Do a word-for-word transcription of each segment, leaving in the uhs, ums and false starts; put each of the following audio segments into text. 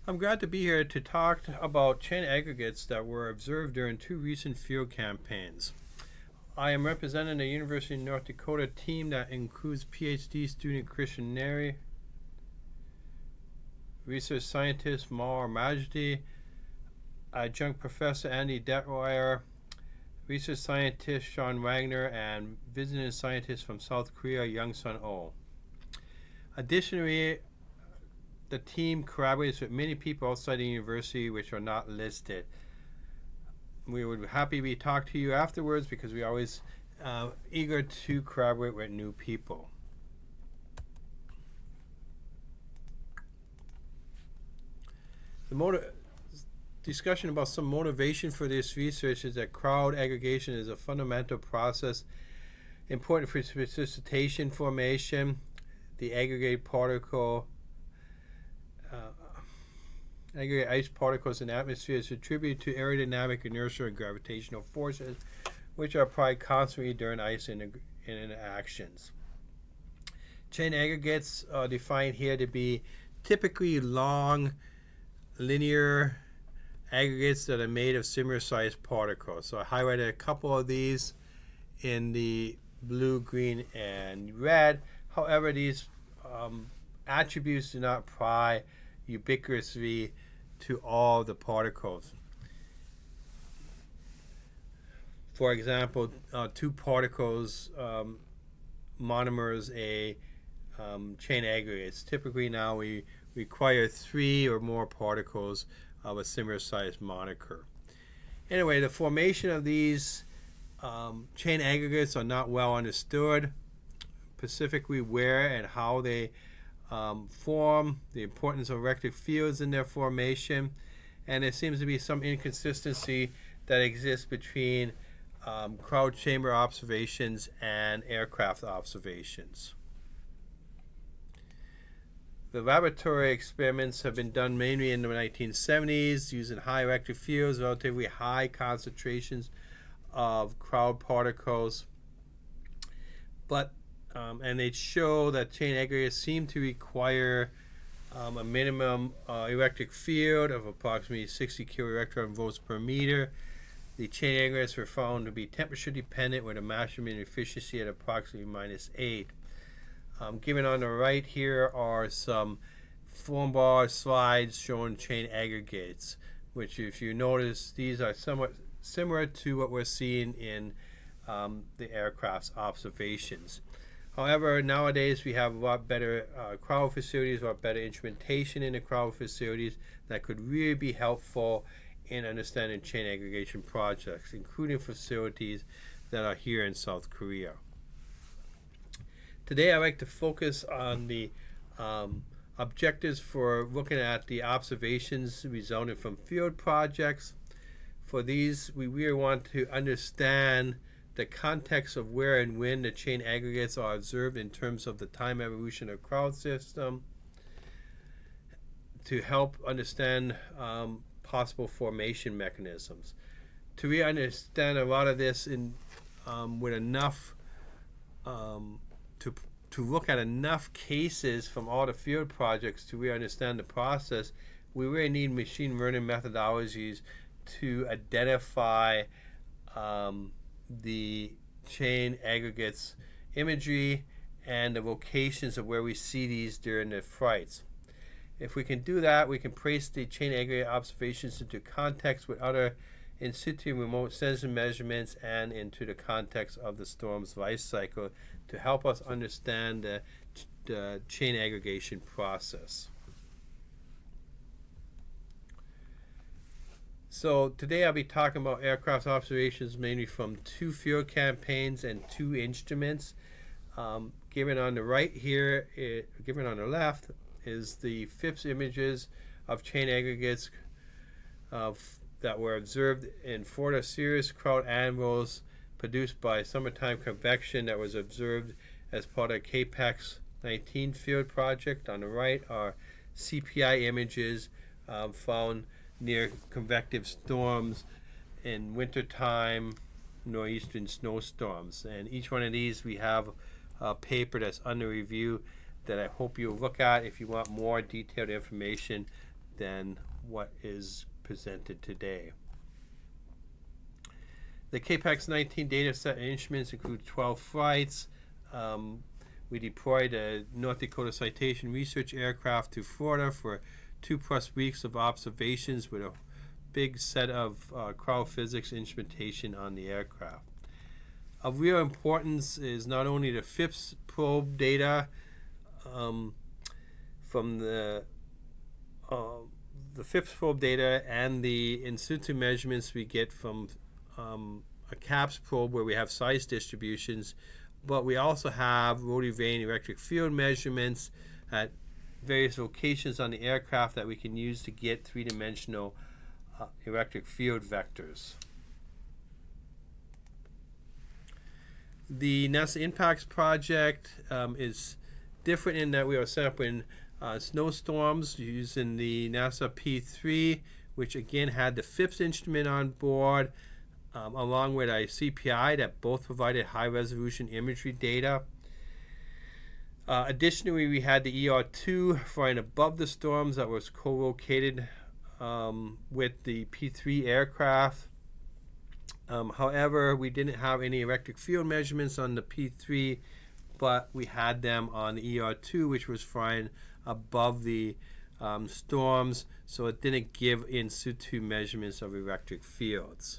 I'm glad to be here to talk about chain aggregates that were observed during two recent field campaigns. I am representing the University of North Dakota team that includes PhD student Christian Neri, research scientist Mawar Majdi, adjunct professor Andy Detweiler, research scientist Sean Wagner, and visiting scientist from South Korea Young-sun Oh. Additionally, the team collaborates with many people outside the university which are not listed. We would be happy to talk to you afterwards because we're always uh, eager to collaborate with new people. The motiv- discussion about some motivation for this research is that crowd aggregation is a fundamental process important for precipitation formation. The aggregate particle uh, aggregate ice particles in the atmosphere is attributed to aerodynamic inertia and gravitational forces, which are applied constantly during ice interactions. Chain aggregates are defined here to be typically long, linear aggregates that are made of similar sized particles. So I highlighted a couple of these in the blue, green, and red. However, these um, attributes do not apply ubiquitously to all the particles. For example, uh, two particles um, monomers a um, chain aggregates. Typically now we require three or more particles of a similar size monomer. Anyway, the formation of these um, chain aggregates are not well understood, specifically where and how they um, form, the importance of electric fields in their formation, and there seems to be some inconsistency that exists between um, crowd chamber observations and aircraft observations. The laboratory experiments have been done mainly in the nineteen seventies using high electric fields, relatively high concentrations of crowd particles. But um, and they show that chain aggregates seem to require um, a minimum uh, electric field of approximately sixty kiloelectron volts per meter. The chain aggregates were found to be temperature dependent with a maximum efficiency at approximately minus eight. Um, given on the right here are some form bar slides showing chain aggregates, which if you notice, these are somewhat similar to what we're seeing in um, the aircraft's observations. However, nowadays we have a lot better uh, crowd facilities, a lot better instrumentation in the crowd facilities that could really be helpful in understanding chain aggregation projects, including facilities that are here in South Korea. Today I'd like to focus on the um, objectives for looking at the observations resulting from field projects. For these, we really want to understand the context of where and when the chain aggregates are observed in terms of the time evolution of crowd system, to help understand um, possible formation mechanisms. To really understand a lot of this in um, with enough um, to to look at enough cases from all the field projects to really understand the process, we really need machine learning methodologies to identify um, the chain aggregates imagery and the locations of where we see these during the flights. If we can do that, we can place the chain aggregate observations into context with other in situ remote sensing measurements and into the context of the storm's life cycle to help us understand the, the chain aggregation process. So today I'll be talking about aircraft observations mainly from two field campaigns and two instruments. Um, given on the right here, it, given on the left, is the Phipps images of chain aggregates of that were observed in Florida cirrus crowd animals produced by summertime convection that was observed as part of K PAX nineteen field project. On the right are C P I images um, found near convective storms in wintertime northeastern snowstorms. And each one of these we have a paper that's under review that I hope you'll look at if you want more detailed information than what is presented today. The K PAX nineteen data set and instruments include twelve flights. Um, we deployed a North Dakota Citation Research aircraft to Florida for two plus weeks of observations with a big set of uh, cryo physics instrumentation on the aircraft. Of real importance is not only the FIPS probe data um, from the uh, the FIPS probe data and the in situ measurements we get from um, a CAPS probe where we have size distributions, but we also have rotary vane electric field measurements at various locations on the aircraft that we can use to get three-dimensional uh, electric field vectors. The NASA INPACS project um, is different in that we are set up in uh, snowstorms using the NASA P three, which again had the FIPS instrument on board, um, along with a C P I that both provided high-resolution imagery data. Uh, additionally, we had the E R two flying above the storms that was co-located um, with the P three aircraft. Um, however, we didn't have any electric field measurements on the P three, but we had them on the E R two, which was flying above the um, storms, so it didn't give in situ measurements of electric fields.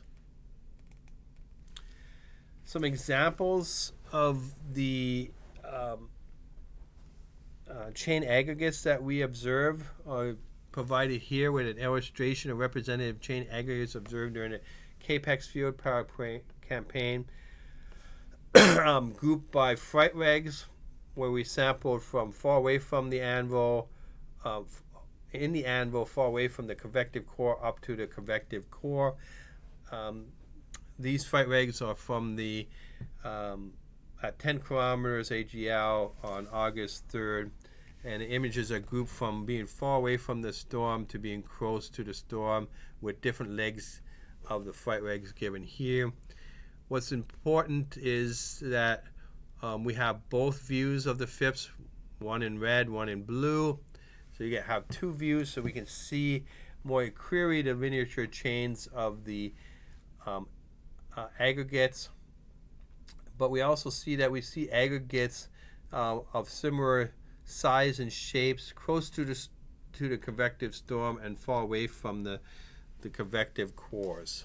Some examples of the um, uh, chain aggregates that we observe are provided here with an illustration of representative chain aggregates observed during the K PAX field power campaign, um, grouped by flight regs, where we sampled from far away from the anvil, uh, in the anvil, far away from the convective core up to the convective core. Um, these flight regs are from the um, at ten kilometers A G L on August third, and the images are grouped from being far away from the storm to being close to the storm with different legs of the flight regs given here. What's important is that um, we have both views of the FIPS, one in red, one in blue. So you get have two views so we can see more clearly the miniature chains of the um, uh, aggregates. But we also see that we see aggregates uh, of similar size and shapes close to the to the convective storm and far away from the the convective cores.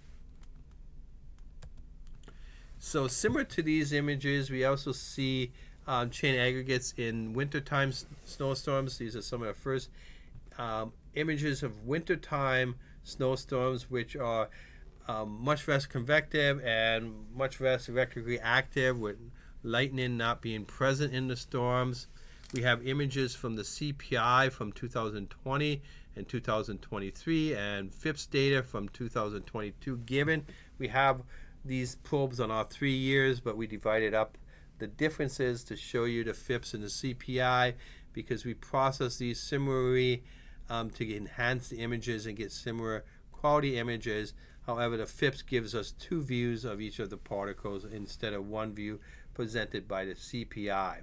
So similar to these images, we also see um, chain aggregates in wintertime s- snowstorms. These are some of the first um, images of wintertime snowstorms, which are um, much less convective and much less electrically active, with lightning not being present in the storms. We have images from the C P I from two thousand twenty and two thousand twenty-three and FIPS data from two thousand twenty-two given. We have these probes on all three years, but we divided up the differences to show you the FIPS and the C P I because we process these similarly um, to enhance the images and get similar quality images. However, the FIPS gives us two views of each of the particles instead of one view presented by the C P I.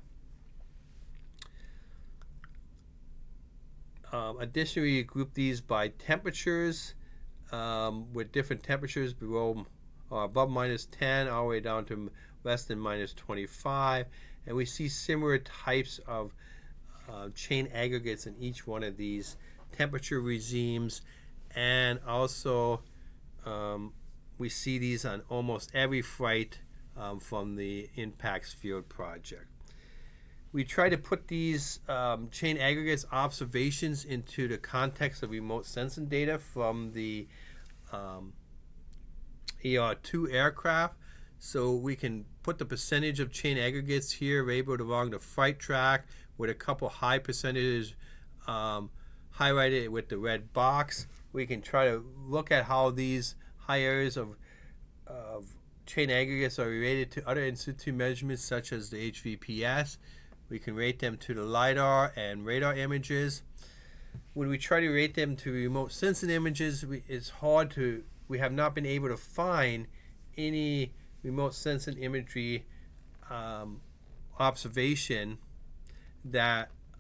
Um, additionally, you group these by temperatures um, with different temperatures below or above minus ten all the way down to less than minus twenty-five. And we see similar types of uh, chain aggregates in each one of these temperature regimes. And also um, we see these on almost every flight um, from the INPACS field project. We try to put these um, chain aggregates observations into the context of remote sensing data from the um, E R two aircraft. So we can put the percentage of chain aggregates here labeled along the flight track with a couple high percentages um, highlighted with the red box. We can try to look at how these high areas of, of chain aggregates are related to other in situ measurements such as the H V P S. We can rate them to the LiDAR and radar images. When we try to rate them to remote sensing images, we, it's hard to, we have not been able to find any remote sensing imagery um, observation that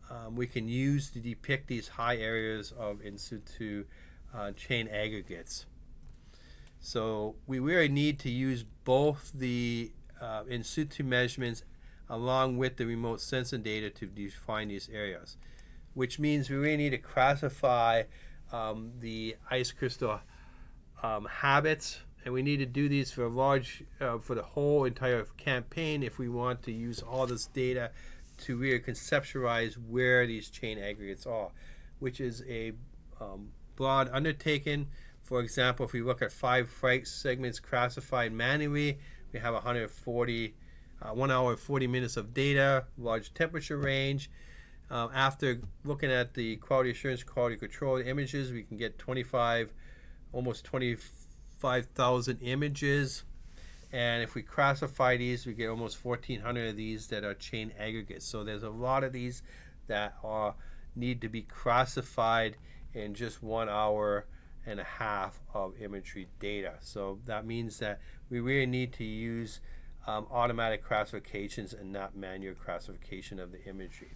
um, we can use to depict these high areas of in situ uh, chain aggregates. So we really need to use both the uh, in situ measurements along with the remote sensing data to define these areas, which means we really need to classify um, the ice crystal um, habits, and we need to do these for a large, uh, for the whole entire campaign if we want to use all this data to really conceptualize where these chain aggregates are, which is a um, broad undertaking. For example, if we look at five flight segments classified manually, we have one hundred forty, uh, one hour and forty minutes of data, large temperature range. Uh, after looking at the quality assurance, quality control images, we can get twenty-five, almost twenty-five thousand images. And if we classify these, we get almost fourteen hundred of these that are chain aggregates. So there's a lot of these that are need to be classified in just one hour and a half of imagery data. So that means that we really need to use um, automatic classifications and not manual classification of the imagery.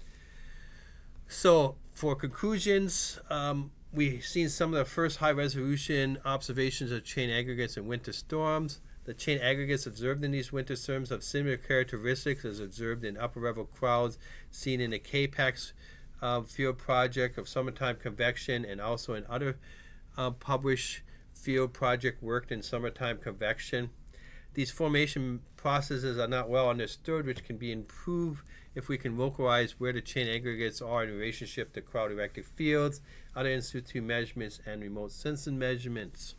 So for conclusions, um, we've seen some of the first high resolution observations of chain aggregates in winter storms. The chain aggregates observed in these winter storms have similar characteristics as observed in upper level clouds seen in the K PAX uh, field project of summertime convection, and also in other uh, published field project worked in summertime convection. These formation processes are not well understood, which can be improved if we can localize where the chain aggregates are in relationship to cloud electric fields, other in situ measurements, and remote sensing measurements.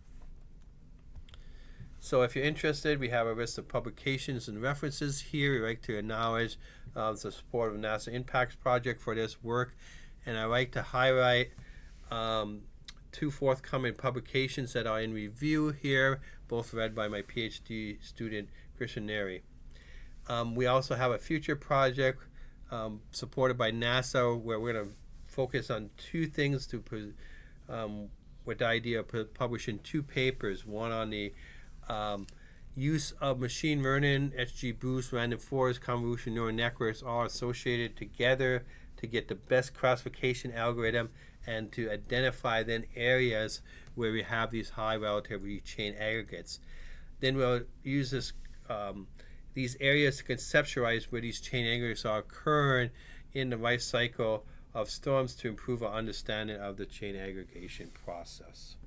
So if you're interested, we have a list of publications and references here. We like to acknowledge uh, the support of NASA Impacts Project for this work, and I like to highlight um, two forthcoming publications that are in review here, both read by my PhD student, Christian Neri. Um, we also have a future project um, supported by NASA where we're going to focus on two things to um, with the idea of publishing two papers, one on the um, use of machine learning, XGBoost, random forest, convolutional neural networks all associated together to get the best classification algorithm and to identify then areas where we have these high relativity chain aggregates. Then we'll use this um, these areas to conceptualize where these chain aggregates are occurring in the life cycle of storms to improve our understanding of the chain aggregation process.